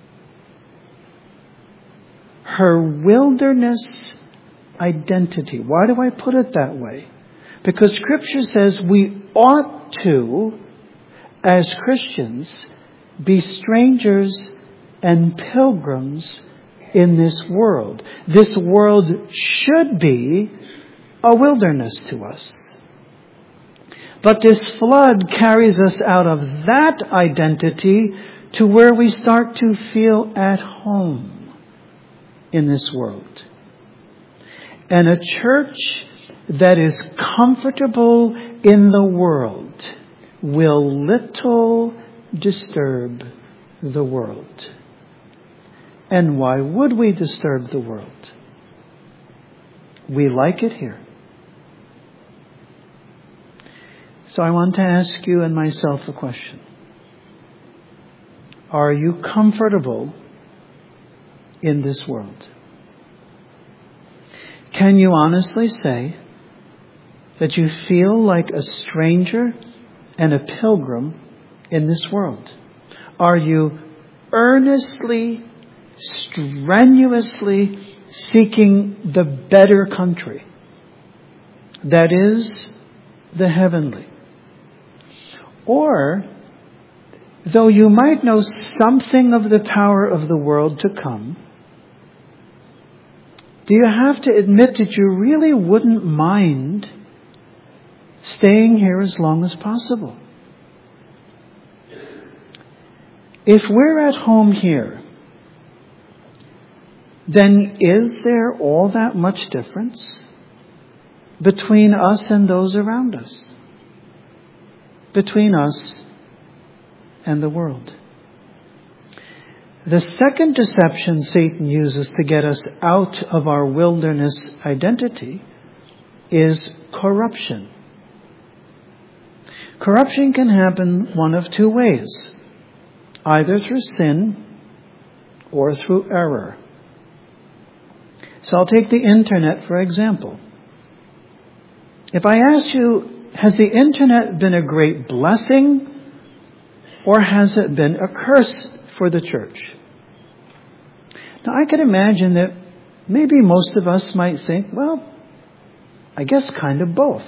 Her wilderness identity. Why do I put it that way? Because Scripture says we ought to, as Christians, be strangers and pilgrims in this world. This world should be a wilderness to us. But this flood carries us out of that identity to where we start to feel at home in this world. And a church that is comfortable in the world will little disturb the world. And why would we disturb the world? We like it here. So I want to ask you and myself a question. Are you comfortable in this world? Can you honestly say that you feel like a stranger and a pilgrim in this world? Are you earnestly, strenuously seeking the better country? That is, the heavenly. Or, though you might know something of the power of the world to come, do you have to admit that you really wouldn't mind staying here as long as possible? If we're at home here, then is there all that much difference between us and those around us? Between us and the world? The second deception Satan uses to get us out of our wilderness identity is corruption. Corruption can happen one of two ways, either through sin or through error. So I'll take the internet for example. If I ask you, has the internet been a great blessing or has it been a curse for the church? Now I could imagine that maybe most of us might think, well, I guess kind of both.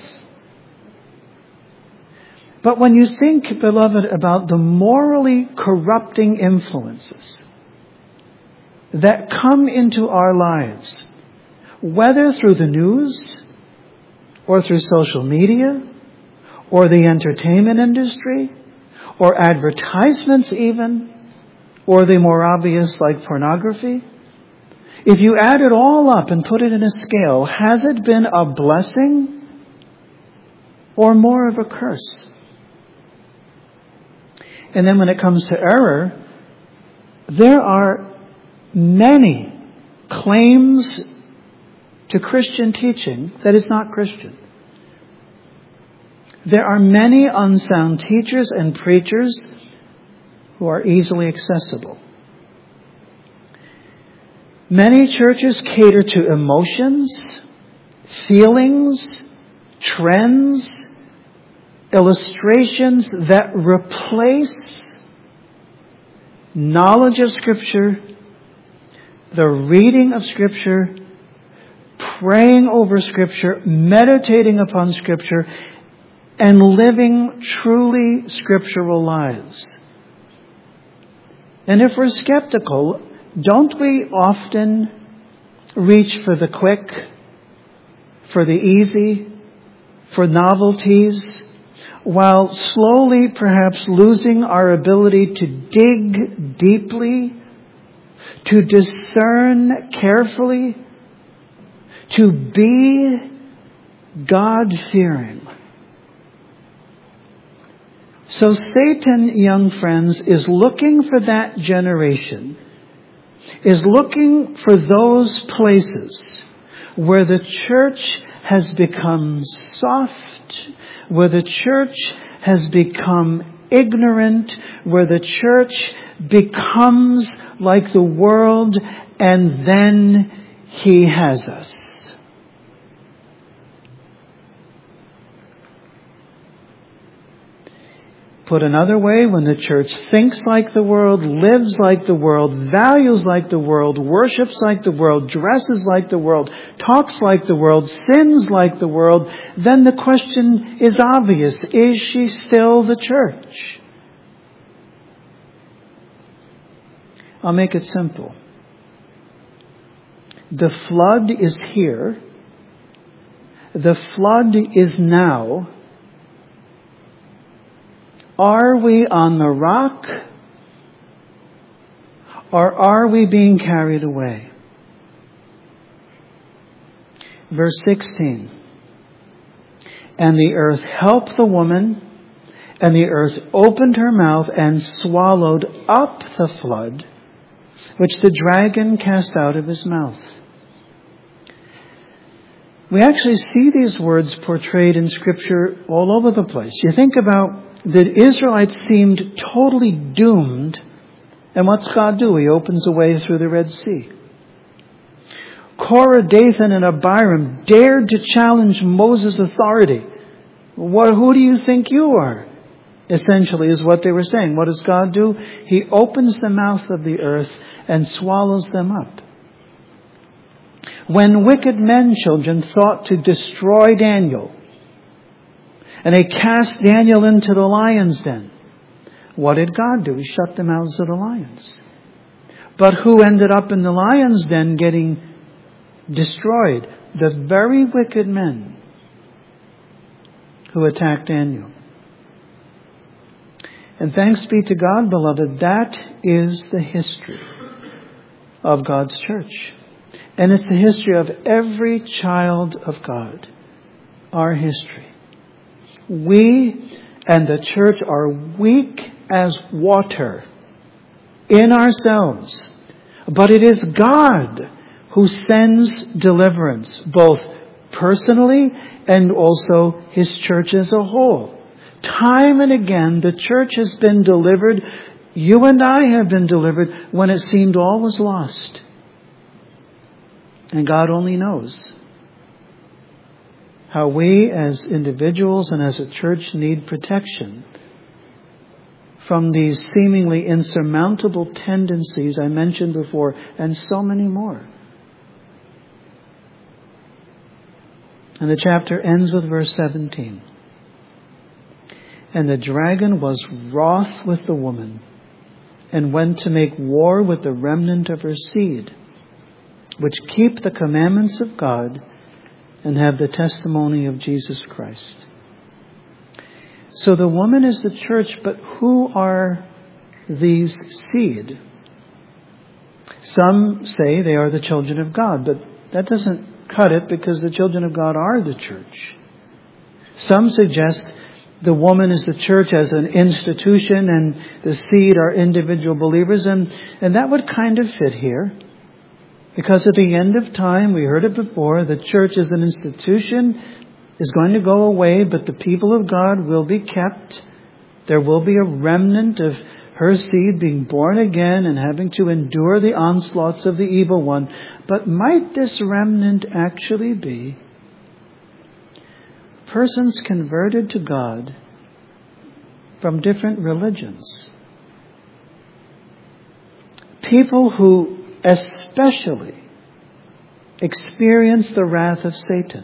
But when you think, beloved, about the morally corrupting influences that come into our lives, whether through the news or through social media or the entertainment industry or advertisements even, or the more obvious like pornography, if you add it all up and put it in a scale, has it been a blessing or more of a curse? And then when it comes to error, there are many claims to Christian teaching that is not Christian. There are many unsound teachers and preachers who are easily accessible. Many churches cater to emotions, feelings, trends, illustrations that replace knowledge of Scripture, the reading of Scripture, praying over Scripture, meditating upon Scripture, and living truly scriptural lives. And if we're skeptical, don't we often reach for the quick, for the easy, for novelties, while slowly perhaps losing our ability to dig deeply, to discern carefully, to be God-fearing? So Satan, young friends, is looking for that generation, is looking for those places where the church has become soft, where the church has become ignorant, where the church becomes like the world, and then he has us. Put another way, when the church thinks like the world, lives like the world, values like the world, worships like the world, dresses like the world, talks like the world, sins like the world, then the question is obvious. Is she still the church? I'll make it simple. The flood is here. The flood is now. Are we on the rock, or are we being carried away? Verse sixteen. And the earth helped the woman, and the earth opened her mouth and swallowed up the flood, which the dragon cast out of his mouth. We actually see these words portrayed in Scripture all over the place. You think about the Israelites seemed totally doomed. And what's God do? He opens a way through the Red Sea. Korah, Dathan, and Abiram dared to challenge Moses' authority. What, who do you think you are? Essentially is what they were saying. What does God do? He opens the mouth of the earth and swallows them up. When wicked men, children, thought to destroy Daniel, and they cast Daniel into the lion's den, what did God do? He shut the mouths of the lions. But who ended up in the lion's den getting destroyed? The very wicked men who attacked Daniel. And thanks be to God, beloved, that is the history of God's church. And it's the history of every child of God. Our history. We and the church are weak as water in ourselves. But it is God who sends deliverance, both personally and also His church as a whole. Time and again, the church has been delivered. You and I have been delivered when it seemed all was lost. And God only knows how we as individuals and as a church need protection from these seemingly insurmountable tendencies I mentioned before, and so many more. And the chapter ends with verse seventeen. And the dragon was wroth with the woman, and went to make war with the remnant of her seed, which keep the commandments of God and have the testimony of Jesus Christ. So the woman is the church, but who are these seed? Some say they are the children of God, but that doesn't cut it, because the children of God are the church. Some suggest the woman is the church as an institution and the seed are individual believers, and, and that would kind of fit here. Because at the end of time, we heard it before, the church as an institution is going to go away, but the people of God will be kept. There will be a remnant of her seed being born again and having to endure the onslaughts of the evil one. But might this remnant actually be persons converted to God from different religions? People who especially especially experience the wrath of Satan.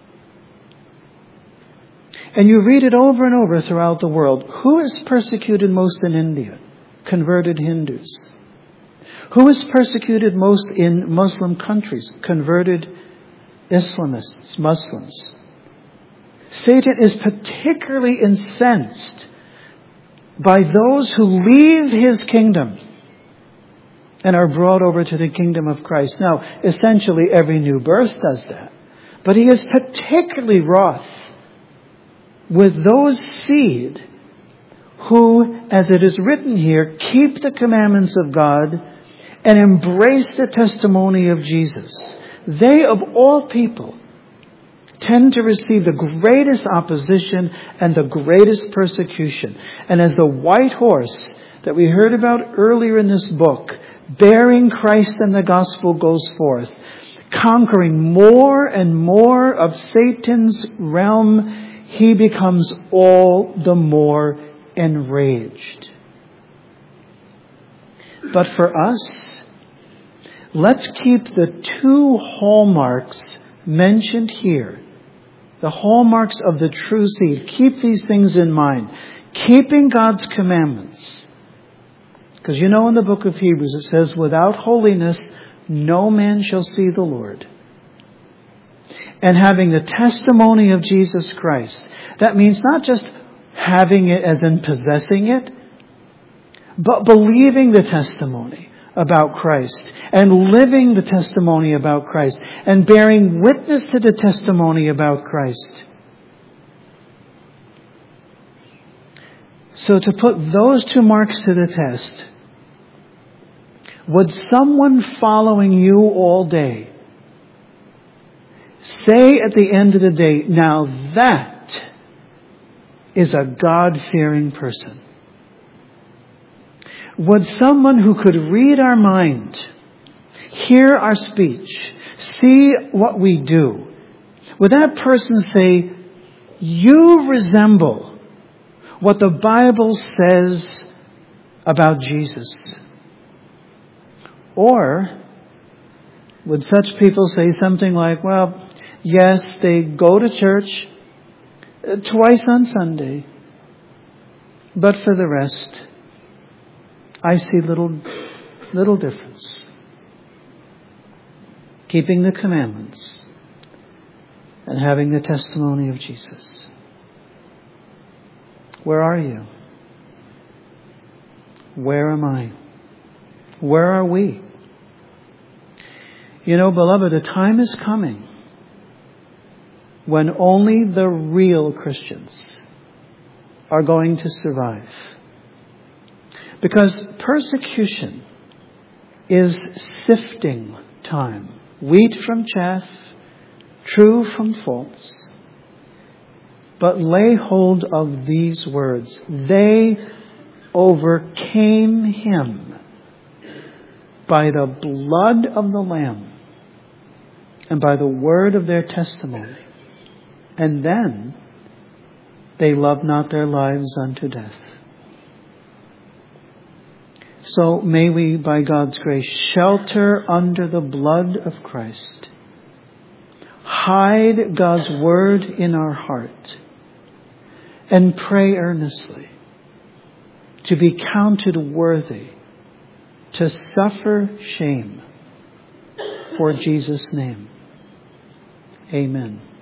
And you read it over and over throughout the world. Who is persecuted most in India? Converted Hindus. Who is persecuted most in Muslim countries? Converted Islamists, Muslims. Satan is particularly incensed by those who leave his kingdom and are brought over to the kingdom of Christ. Now, essentially every new birth does that. But he is particularly wroth with those seed who, as it is written here, keep the commandments of God and embrace the testimony of Jesus. They, of all people, tend to receive the greatest opposition and the greatest persecution. And as the white horse that we heard about earlier in this book, bearing Christ and the gospel, goes forth, conquering more and more of Satan's realm, he becomes all the more enraged. But for us, let's keep the two hallmarks mentioned here, the hallmarks of the true seed. Keep these things in mind. Keeping God's commandments. Because you know in the book of Hebrews it says, without holiness no man shall see the Lord. And having the testimony of Jesus Christ. That means not just having it as in possessing it, but believing the testimony about Christ and living the testimony about Christ and bearing witness to the testimony about Christ. So to put those two marks to the test, would someone following you all day say at the end of the day, now that is a God-fearing person? Would someone who could read our mind, hear our speech, see what we do, would that person say, you resemble what the Bible says about Jesus? Or would such people say something like, well, yes, they go to church twice on Sunday, but for the rest, I see little, little difference. Keeping the commandments and having the testimony of Jesus. Where are you? Where am I? Where are we? You know, beloved, a time is coming when only the real Christians are going to survive. Because persecution is sifting time. Wheat from chaff, true from false. But lay hold of these words. They overcame him by the blood of the Lamb and by the word of their testimony. And then they loved not their lives unto death. So may we, by God's grace, shelter under the blood of Christ. Hide God's word in our heart. And pray earnestly to be counted worthy to suffer shame for Jesus' name. Amen.